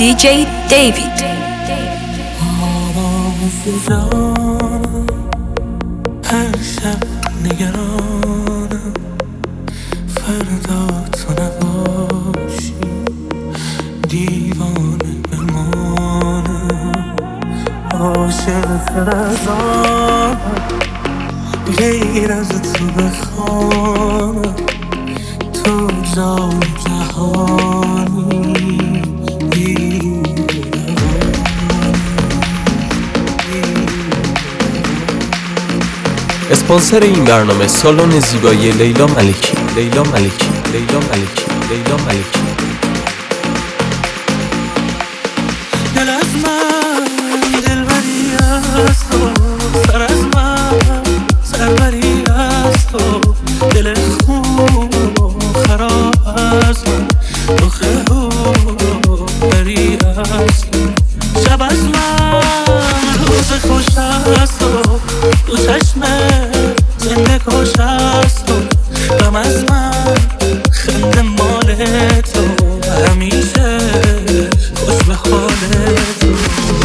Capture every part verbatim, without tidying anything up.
دی جی دیوید. هر شب نگرانم فردا تو نباشی، دیوانه بمانم، عاشق تر از آنم، غیر از تو بخوانم، تو جای جهانی اسپانسر این برنامه سالن زیبایی لیلا ملکی. لیلا ملکی لیلا ملکی لیلا ملکی. دل از من دلبری از تو، سر از من سربری از تو، دل خوب و خراب از من، تو خوب بری از من، شب از من روز خوش از تو، تو چشمه زنده کش از تو، غم از من خنده مال تو، همیشه خوش به حال تو.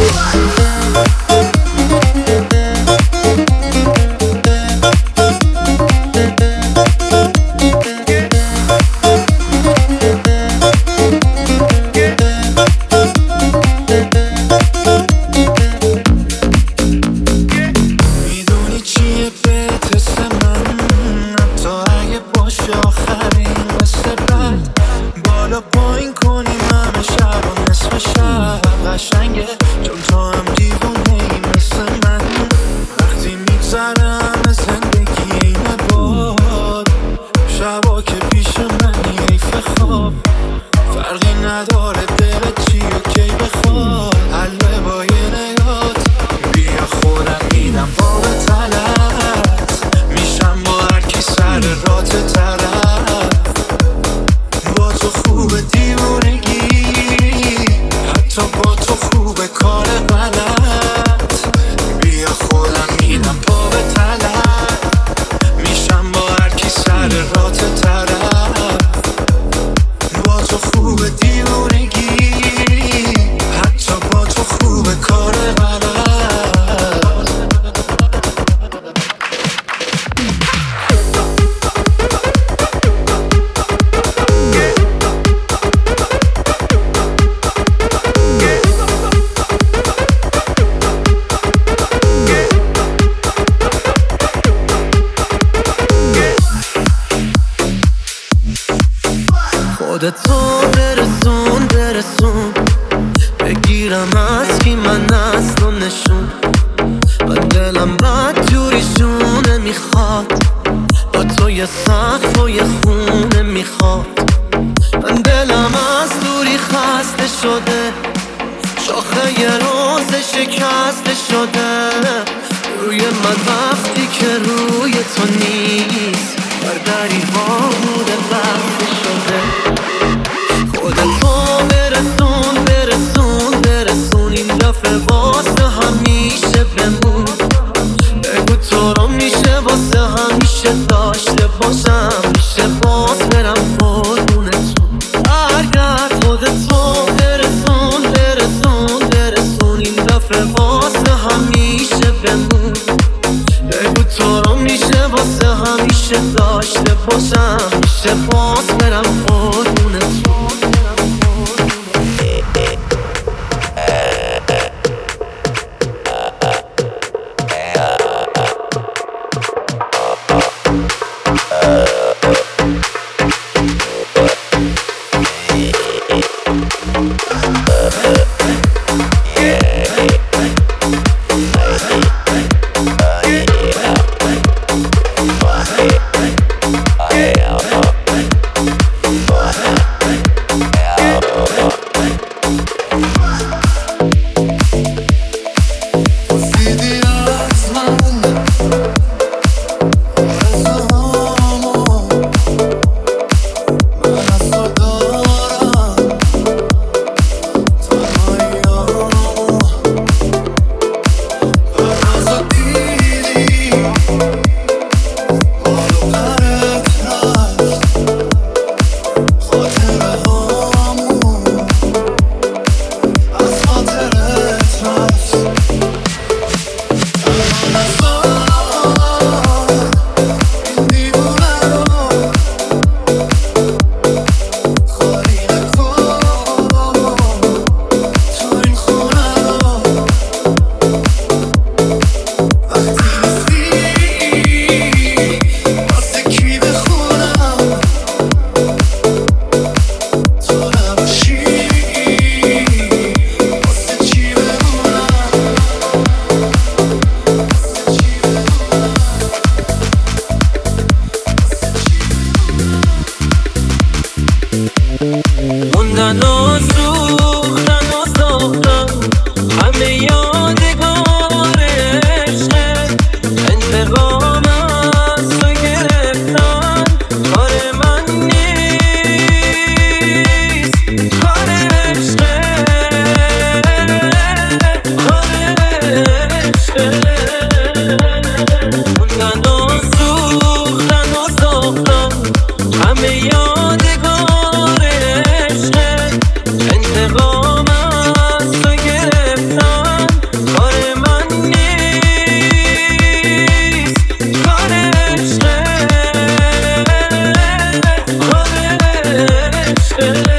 خودتو برسون برسون، بگیرم از کی من از تو نشون، من دلم بد جوری شونه میخواد، با تو یه سقف و یه خونه میخواد، من دلم از دوری خسته شده، شاخه یه روز شکسته شده، روی من وقتی که روی تو نیست، برداری ها بوده بسته شده. خودتو برسون برسون برسون، این دفعه واسه همیشه بمون، بگو تو رو میشه واسه همیشه داشته باشم، میشه باز برم قربونتون. اگر خودتو برسون برسون برسون، این دفعه واسه همیشه بمون، بگو تو رو میشه واسه همیشه داشته باشم، میشه باز برم قربونتون. What? انتقام از تو گرفتن کار من نیست، کار عشقه، کار عشقه. موندن و سوختن و ساختن همه یادگار عشقه. انتقام از تو گرفتن کار من نیست، کار عشقه، کار عشقه.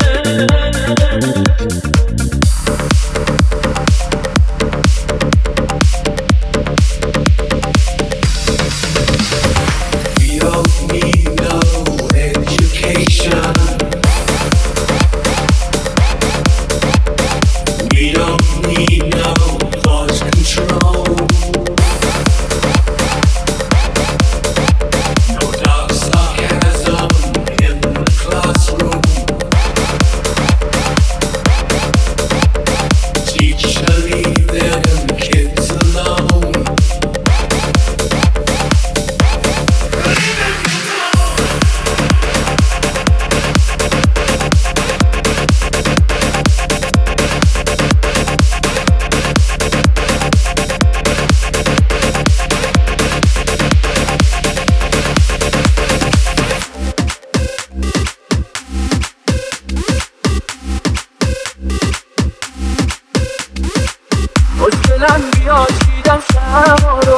خوشگلم بیا چیدم شما رو،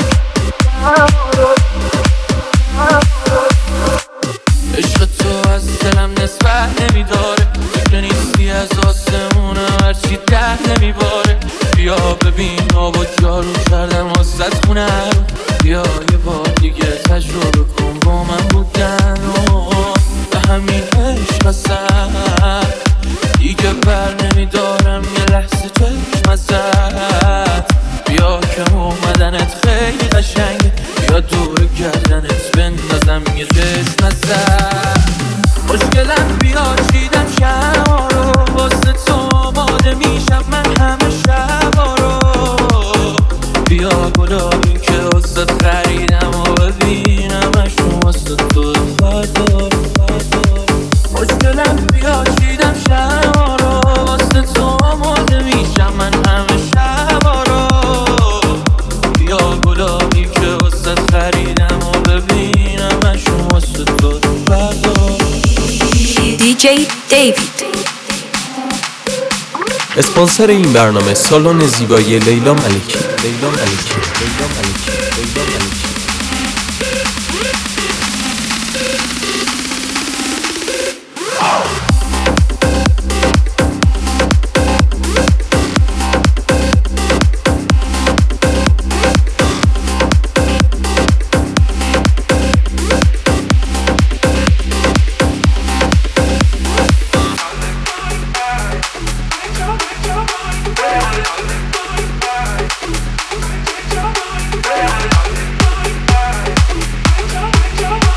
شما رو، شما رو. عشق تو از دلم نسبت نمیداره، فکر نیستی از آسمونه هرچی ده نمیباره. بیا ببین آب و جارو کردم واسه خونه رو، بیا یه بار دیگه تجربه کن با من بودن و به همین عشق اصلا دیگه بر نمیدارم یه لحظه چشم ازت. بیا که اومدنت خیلی قشنگه، بیا دور گردنت بندازم یه چشم ازت. خوشگلم بیا چیدم شما رو، واسه تو آماده میشم من همه شبا رو. بیا گلابی که واسه خریدم و ببینمشون واسه تو فردا. خوشگلم بیا چیدم شما رو، واسه تو آماده میشم من همه شبا رو. بیا گلابی که واسه خریدم و ببینمشون واسه تو فردا. دی جی دیوید. اسپانسر این برنامه سالن زیبایی لیلا ملکی. لیلا ملکی. لیلا ملکی. لیلا ملکی. Come on.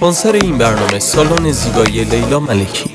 اسپانسر این برنامه سالن زیبایی لیلا ملکی.